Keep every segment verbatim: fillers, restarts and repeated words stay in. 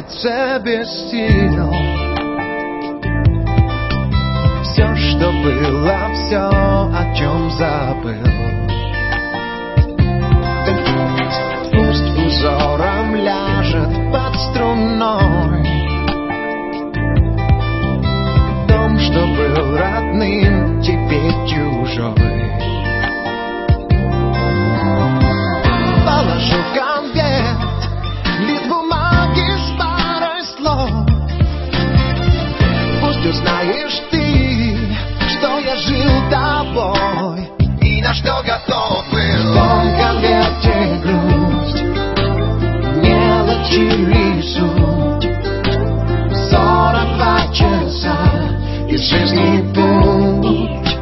сердце без сил. Все, что было, все, о чем забыл. Пусть узором ляжет под струной дом, что был родным, теперь чужой. Положу в конверт лист бумаги с парой слов. Пусть узнаешь ты, что я жил тобой и на что готов был. В том конверте грусть, мелочи и суть. Сорок два часа из жизни путь.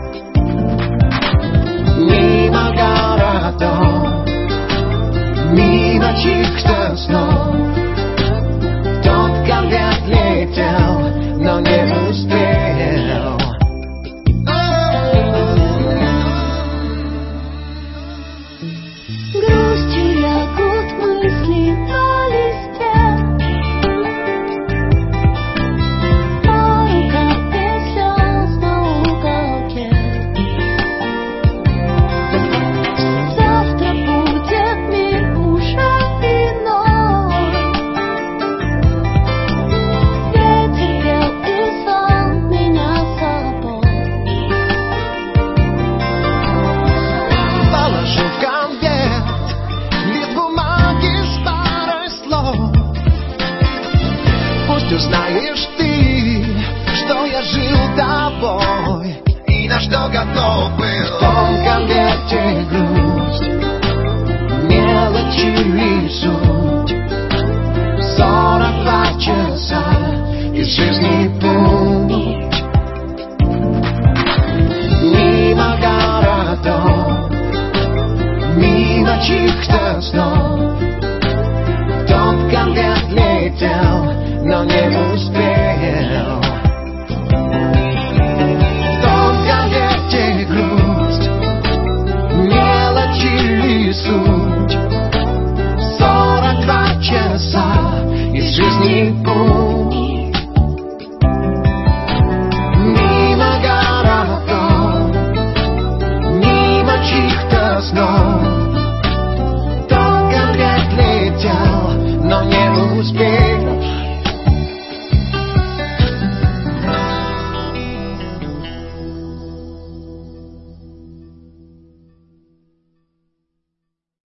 Мимо городов, мимо чьих-то снов. Тот конверт летел, но не успел. Грустью лягут мысли на листе. А рука без слез на уголке. Завтра будет мир уже иной. Ветер пел и звал меня с собой. Положу в конверт лист бумаги с парой слов. Пусть узнаешь ты, что я жил тобой и на что готов был. В том конверте грусть, мелочи и суть. Сорок два часа из жизни путь. Мимо городов, мимо чьих-то снов. Тот конверт летел, но не успел. В том конверте грусть, мелочи и суть. Сорок два часа из жизни путь. Мимо городов, мимо чьих-то снов.